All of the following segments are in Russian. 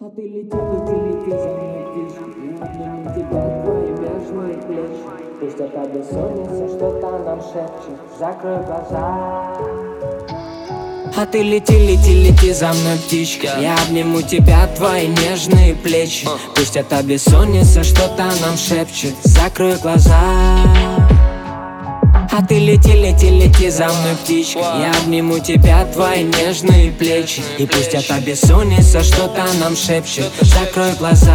А ты лети, лети, лети за мной, птичка. Я обниму тебя, твои нежные плечи. Пусть это бессонница что-то нам шепчет. Закрой глаза. А ты лети, лети, лети за мной, птичка. Я обниму тебя, твои нежные плечи. Пусть это бессонница что-то нам шепчет. Закрой глаза. А ты лети, лети, лети за мной, птичка. Я обниму тебя, твои нежные плечи. И пусть эта бессонница что-то нам шепчет. Закрой глаза.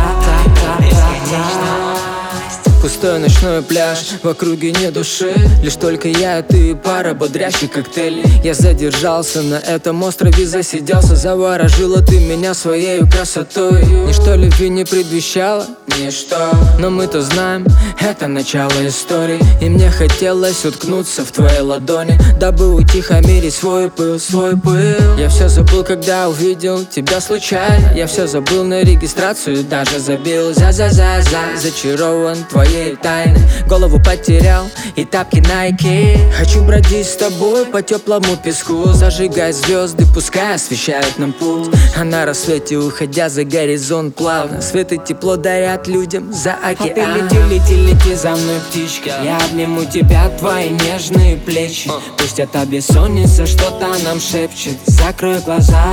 Пустой ночной пляж, в округе ни души. Лишь только я и ты, пара бодрящих коктейлей. Я задержался на этом острове, засиделся. Заворожила ты меня своей красотой. Ничто любви не предвещало, ничто. Но мы-то знаем, это начало истории. И мне хотелось уткнуться в твои ладони, дабы утихомирить свой пыл, свой пыл. Я все забыл, когда увидел тебя случайно. Я все забыл на регистрацию, даже забил. Зачарован твоей тайны. Голову потерял и тапки Nike. Хочу бродить с тобой по теплому песку, зажигать звезды, пускай освещают нам путь. А на рассвете, уходя за горизонт плавно, свет и тепло дарят людям за океан. А ты лети, лети, лети за мной, птичка. Я обниму тебя, твои нежные плечи. Пусть эта бессонница что-то нам шепчет. Закрой глаза.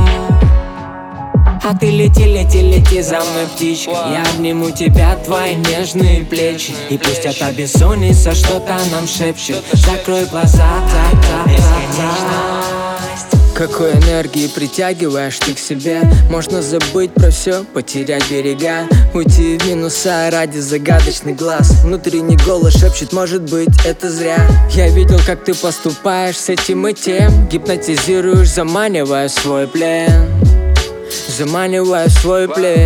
А ты лети, лети, лети за мной, птичка. Я обниму тебя, твои нежные плечи. И пусть эта бессонница что-то нам шепчет. Закрой глаза. Какой энергии притягиваешь ты к себе. Можно забыть про все, потерять берега, уйти в минуса ради загадочных глаз. Внутренний голос шепчет, может быть, это зря. Я видел, как ты поступаешь с этим и тем. Гипнотизируешь, заманивая в свой плен. Заманивая в свой плен.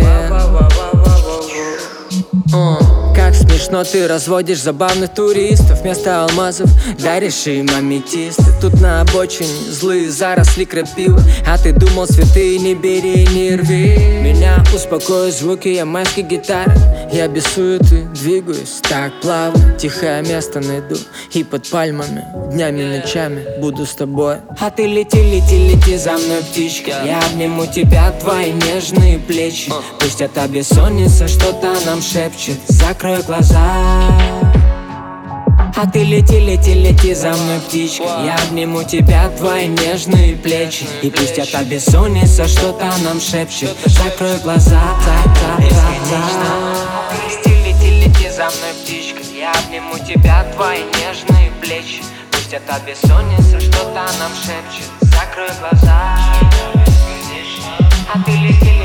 Как смешно ты разводишь забавных туристов. Вместо алмазов даришь им аметисты. Тут на обочине злые заросли крапивы. А ты думал, цветы не бери, не рви. Меня успокоят звуки ямайской гитары. Я без суеты двигаюсь так плавно. Тихое место найду и под пальмами днями и ночами буду с тобой. А ты лети, лети, лети за мной, птичка. Я обниму тебя, твои нежные плечи. Пусть эта бессонница что-то нам шепчет. Закрой глаза. А ты лети, лети, лети за мной, птичка. Я обниму тебя, твои нежные плечи. И пусть эта бессонница что-то нам шепчет. Закрой глаза. Лети, лети, лети за мной, птичка. Я обниму тебя, твои нежные плечи. Пусть эта бессонница что-то нам шепчет. Закрой глаза. А ты лети,